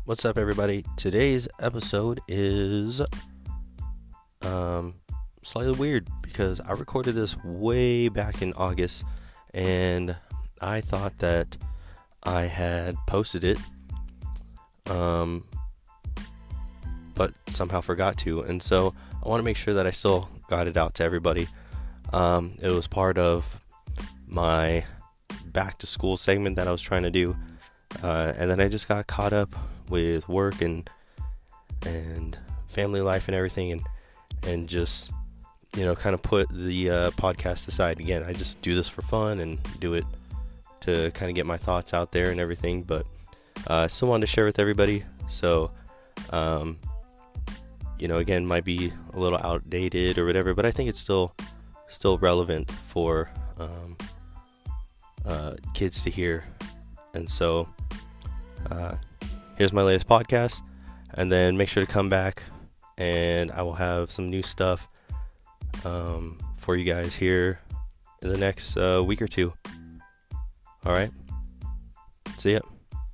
What's up, everybody? Today's episode is slightly weird because I recorded this way back in August, and I thought that I had posted it, but somehow forgot to, and so I want to make sure that I still got it out to everybody. It was part of my back to school segment that I was trying to do, and then I just got caught up with work and family life and everything, and just kind of put the podcast aside. Again, I just do this for fun and do it to kind of get my thoughts out there and everything, but I still wanted to share with everybody. So again, might be a little outdated or whatever, but I think it's still relevant for kids to hear. And so here's my latest podcast, and then make sure to come back, and I will have some new stuff for you guys here in the next week or two. All right, see ya.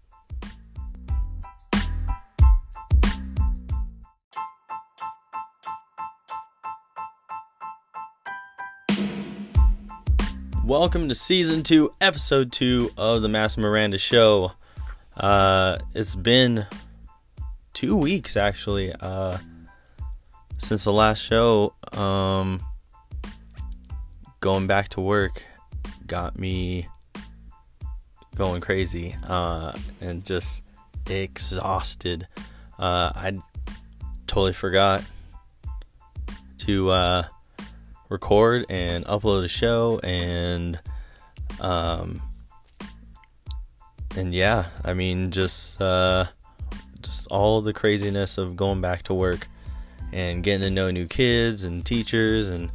Welcome to Season 2, Episode 2 of the Master Miranda Show. It's been 2 weeks, actually, since the last show. Going back to work got me going crazy, and just exhausted. I totally forgot to record and upload a show, and yeah, I mean, just all the craziness of going back to work and getting to know new kids and teachers, and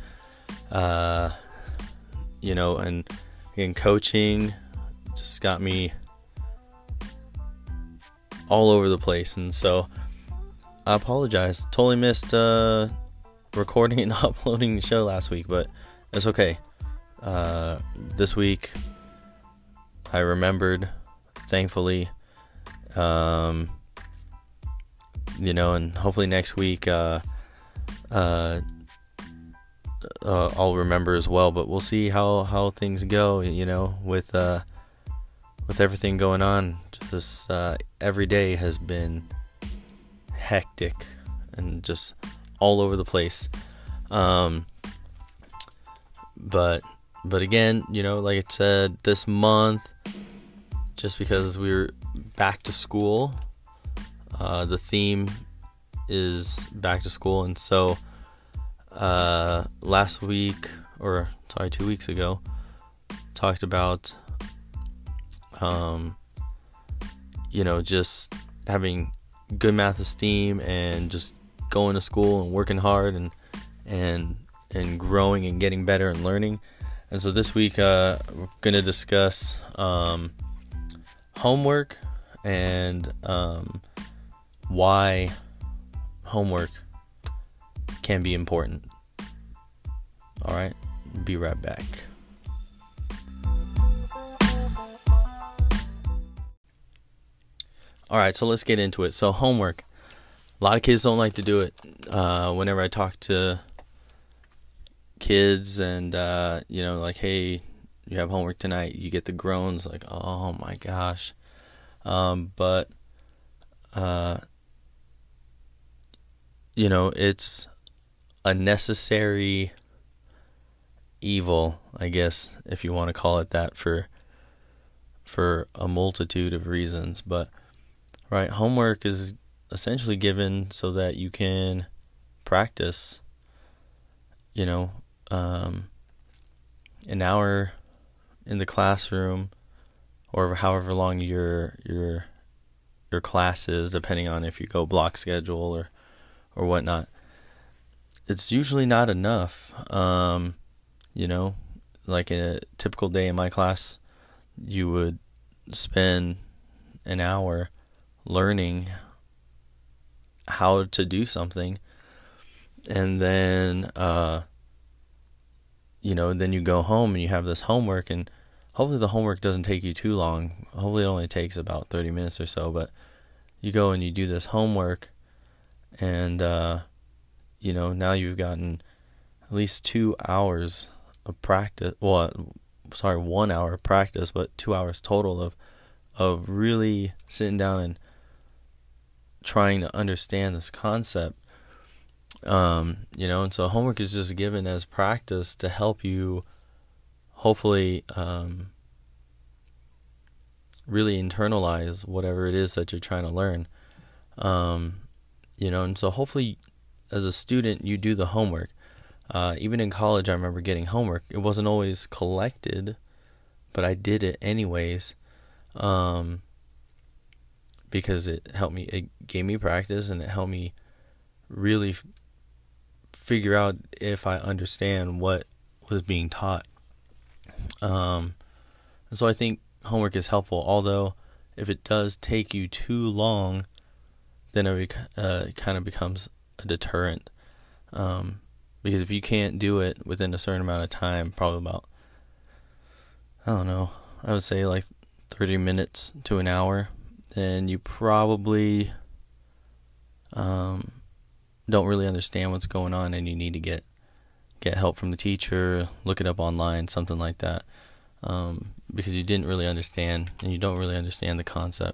and coaching just got me all over the place. And so I apologize, totally missed recording and uploading the show last week, but it's okay. This week I remembered, thankfully, and hopefully next week I'll remember as well, but we'll see how things go, with everything going on. Just every day has been hectic and just all over the place. But again, like I said, this month, just because we're back to school, the theme is back to school. And so last week, 2 weeks ago, talked about just having good math esteem and just going to school and working hard and growing and getting better and learning. And so this week we're going to discuss homework and why homework can be important. All right, be right back. All right, so let's get into it. So homework. A lot of kids don't like to do it. Whenever I talk to kids and, like, hey, you have homework tonight, you get the groans like, oh my gosh. But it's a necessary evil, I guess, if you want to call it that, for a multitude of reasons. But, right, homework is essentially given so that you can practice, an hour in the classroom, or however long your class is, depending on if you go block schedule or whatnot. It's usually not enough. Like a typical day in my class, you would spend an hour learning how to do something, and then then you go home and you have this homework, and hopefully the homework doesn't take you too long. Hopefully it only takes about 30 minutes or so, but you go and you do this homework, and now you've gotten at least 2 hours of practice. Well, sorry, 1 hour of practice, but 2 hours total of really sitting down and trying to understand this concept. And so homework is just given as practice to help you hopefully really internalize whatever it is that you're trying to learn. And so hopefully as a student you do the homework. Even in college I remember getting homework. It wasn't always collected, but I did it anyways, because it gave me practice, and it helped me really figure out if I understand what was being taught. And so I think homework is helpful, although if it does take you too long, then it kind of becomes a deterrent. Because if you can't do it within a certain amount of time, probably about, I don't know, I would say like 30 minutes to an hour, then you probably don't really understand what's going on, and you need to get help from the teacher, look it up online, something like that, because you didn't really understand, and you don't really understand the concept.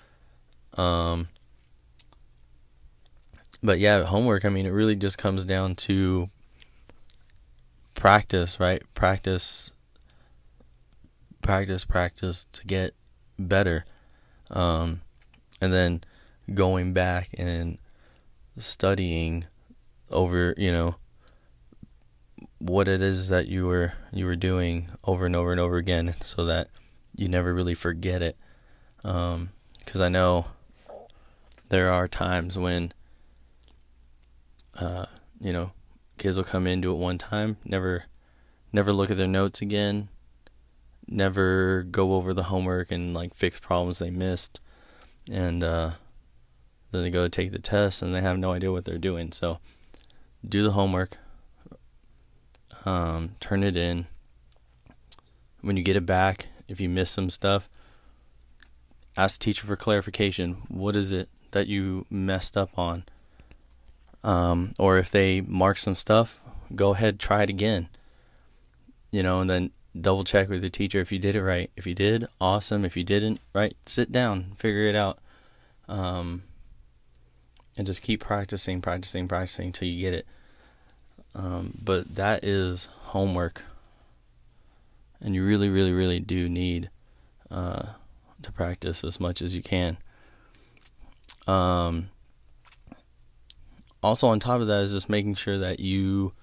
But yeah, homework, I mean, it really just comes down to practice, right? Practice to get better. And then going back and studying over, what it is that you were doing over and over and over again, so that you never really forget it. Because I know there are times when kids will come in, do it one time, never look at their notes again, never go over the homework and like fix problems they missed, and then they go to take the test and they have no idea what they're doing. So do the homework, turn it in. When you get it back, if you miss some stuff, ask the teacher for clarification. What is it that you messed up on? Or if they mark some stuff, go ahead, try it again, and then double check with your teacher if you did it right. If you did, awesome. If you didn't, right, sit down, figure it out, and just keep practicing until you get it. But that is homework, and you really, really, really do need to practice as much as you can. Also, on top of that is just making sure that you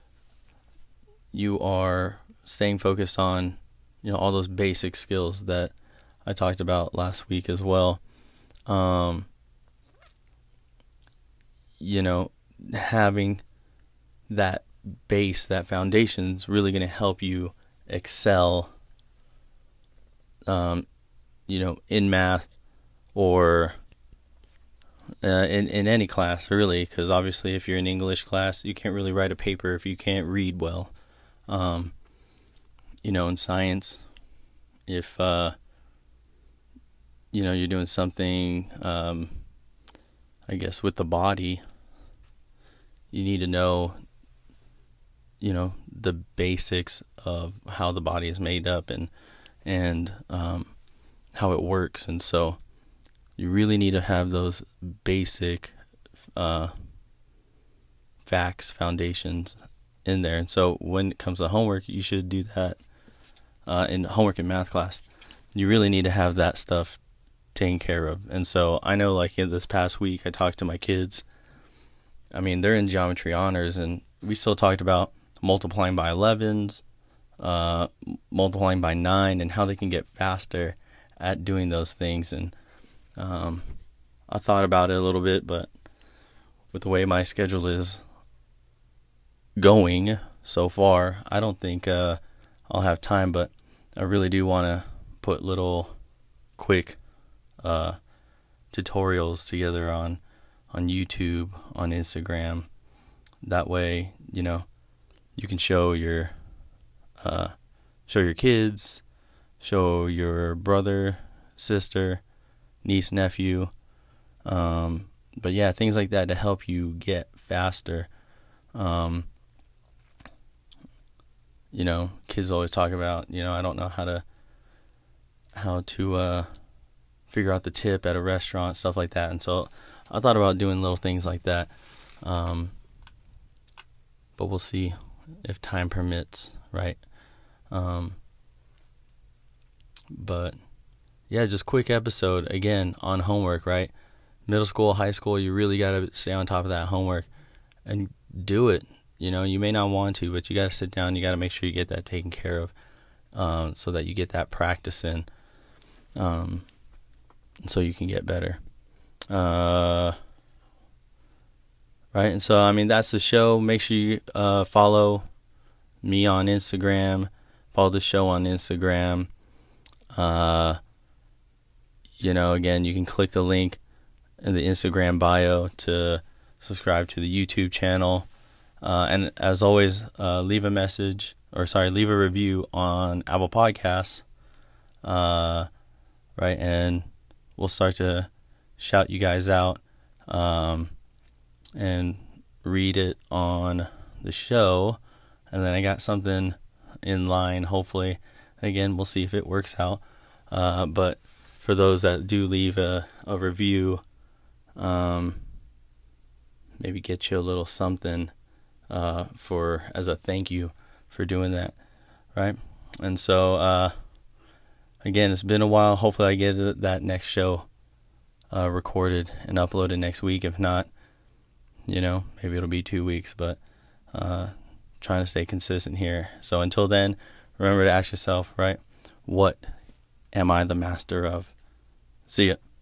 are staying focused on, all those basic skills that I talked about last week as well. Having that base, that foundation is really going to help you excel, in math or in any class, really, because obviously if you're in English class, you can't really write a paper if you can't read well. In science, if you're doing something, I guess with the body, you need to know, the basics of how the body is made up and how it works. And so you really need to have those basic facts, foundations in there. And so when it comes to homework, you should do that in homework in math class. You really need to have that stuff taken care of. And so I know, like, in this past week, I talked to my kids. I mean, they're in geometry honors, and we still talked about multiplying by 11s, multiplying by 9, and how they can get faster at doing those things. And I thought about it a little bit, but with the way my schedule is going so far, I don't think I'll have time, but I really do want to put little quick tutorials together on YouTube, on Instagram. That way, you can show your kids, show your brother, sister, niece, nephew, But yeah, things like that to help you get faster. Kids always talk about, I don't know how to figure out the tip at a restaurant, stuff like that. And so I thought about doing little things like that. But we'll see if time permits, right? But yeah, just quick episode again on homework, right? Middle school, high school, you really got to stay on top of that homework and do it. You may not want to, but you got to sit down. You got to make sure you get that taken care of, so that you get that practice in, so you can get better. Right. And so, that's the show. Make sure you follow me on Instagram. Follow the show on Instagram. Again, you can click the link in the Instagram bio to subscribe to the YouTube channel. And as always, leave a review on Apple Podcasts. Right, and we'll start to shout you guys out, and read it on the show. And then I got something in line, hopefully. Again, we'll see if it works out. But for those that do leave a review, maybe get you a little something as a thank you for doing that, right? And so again, it's been a while. Hopefully I get that next show recorded and uploaded next week. If not, maybe it'll be 2 weeks, but trying to stay consistent here. So until then, remember to ask yourself, right, what am I the master of? See ya.